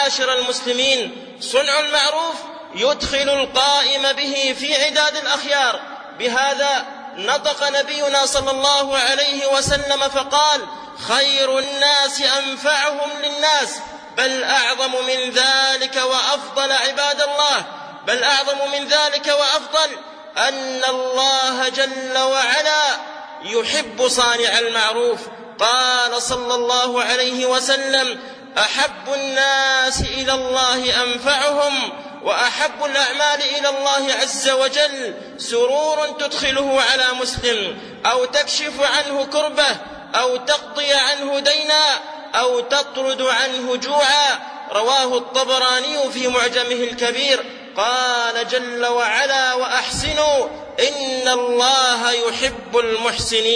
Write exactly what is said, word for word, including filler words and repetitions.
معاشر المسلمين، صنع المعروف يدخل القائم به في عداد الأخيار. بهذا نطق نبينا صلى الله عليه وسلم فقال: خير الناس أنفعهم للناس. بل أعظم من ذلك وأفضل عباد الله، بل أعظم من ذلك وأفضل أن الله جل وعلا يحب صانع المعروف. قال صلى الله عليه وسلم: أحب الناس إلى الله أنفعهم، وأحب الأعمال إلى الله عز وجل سرور تدخله على مسلم، أو تكشف عنه كربة، أو تقضي عنه دينا، أو تطرد عنه جوعا. رواه الطبراني في معجمه الكبير. قال جل وعلا: وأحسنوا إن الله يحب المحسنين.